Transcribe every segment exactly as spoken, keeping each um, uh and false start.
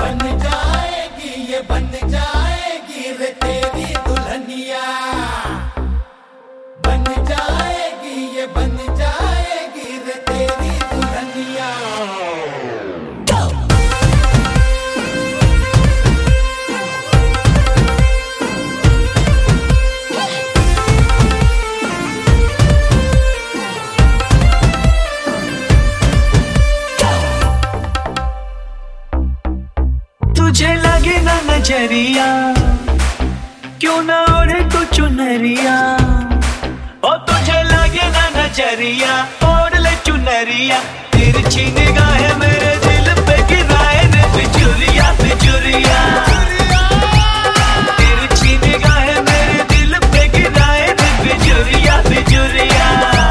बन जाएगी ये बन जाएगी रे तेरी दुल्हनिया, बन जाएगी ये बन जाएगी रे तेरी दुल्हनिया। तुझे लगे ना नजरिया, क्यों ना ओढ़े तू चुनरिया। ओ तुझे लगे ना नजरिया, ओढ़ ले चुनरिया। तिरछी निगाहें मेरे दिल पे गिराए रे बिजुरिया बिजुरिया। तिरछी निगाहें मेरे दिल पे गिराए रे बिजुरिया बिजुरिया।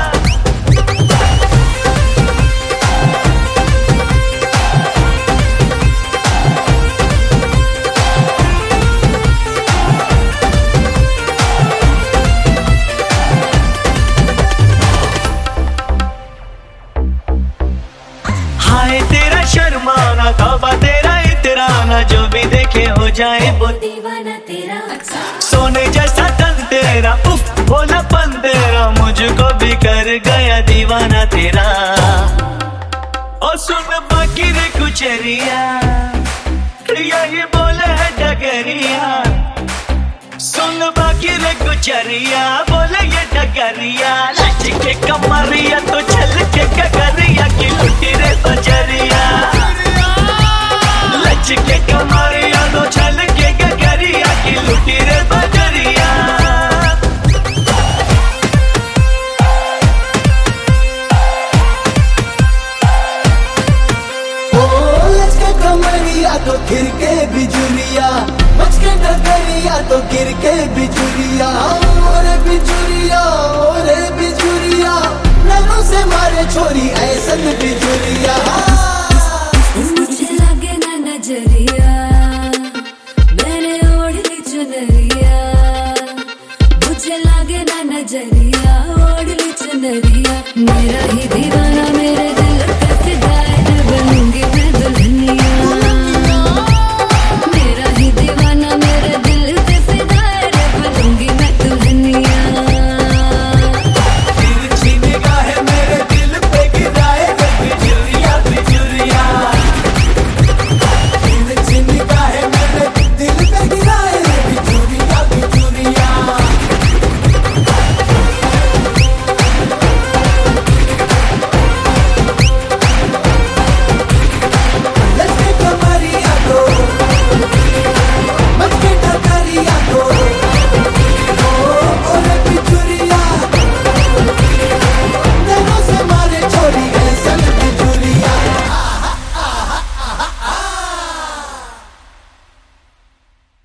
हाय तेरा शर्माना, तौबा तेरा इतराना, जो भी देखे हो जाए वो दीवाना तेरा। सोने जैसा तन तेरा, उफ बोला पन तेरा, मुझको भी कर गया दीवाना तेरा। और सुन बाकी रे कुचरिया, यही बोले है डगरिया। सुन बाकी रे कुचरिया, बोले ये डगरिया। लच के कमरिया तो चल के गगरिया की लुटी रे बजरिया। लच के कमरिया तो चल के गगरिया की लुटी रे बजरिया। ओ लच के कमरिया तो गिर के बिजुरिया, मच के डगरिया तो गिर के बिजुरिया। ओरे बिजुरिया ओरे बिजुरिया, नैनों से मारे छोरी ऐसन बिजुरिया। मुझे लगे ना नजरिया, मैंने ओढ़ ली चुनरिया। मुझे लगे ना नजरिया, ओढ़ ली चुनरिया। मेरा ही